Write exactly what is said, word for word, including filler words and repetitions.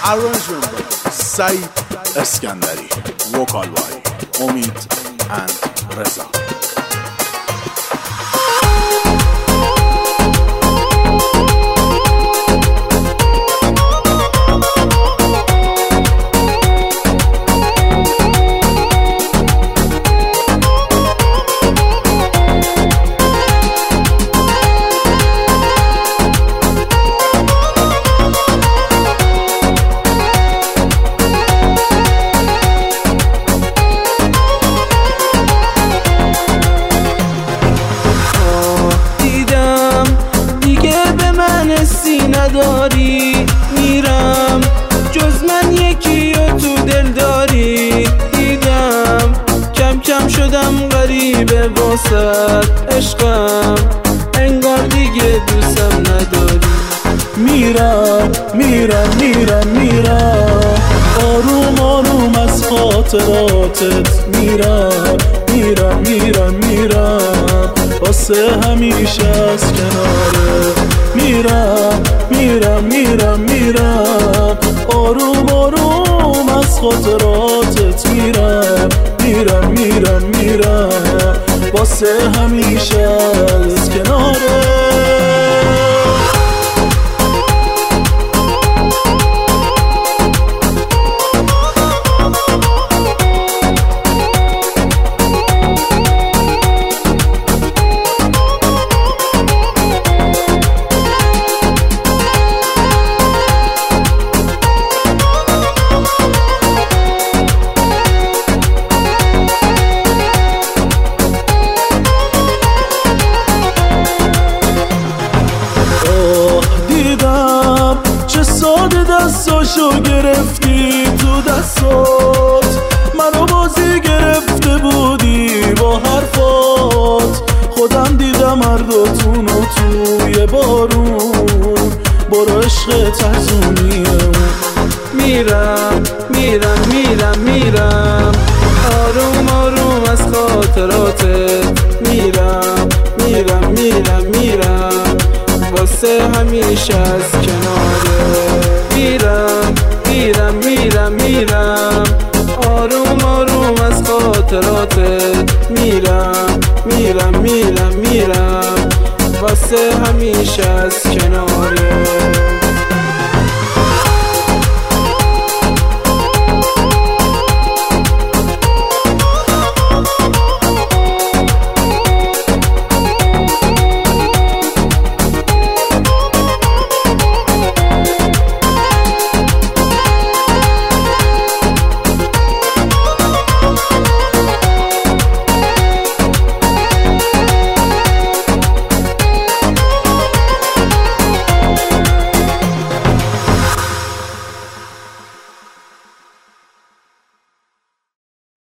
arrangement by Saeed Eskandari, vocal by Omid and Reza. نداری میرم جز من یکی و تو دل داری. دیدم کم کم شدم غریبه واسد عشقم، انگار دیگه دوستم نداری. میرم میرم میرم میرم آروم آروم از خاطراتت میرم میرم میرم میرم واسه همیشه از کناره. میرم میرم میرم میرم آروم آروم از خاطراتت میرم میرم میرم میرم واسه همیشه از کناره. ساده دستاشو گرفتی تو دستات، منو بازی گرفته بودی با حرفات. خودم دیدم هر دوتونو توی بارون، برو عشق ترزونیم. میرم میرم میرم میرم آروم آروم از خاطراتت میرم میرم میرم میرم واسه همیشه از کناره. میرم میرم میرم میرم آروم آروم از خاطراتت میرم میرم میرم میرم واسه همیشه از کناره.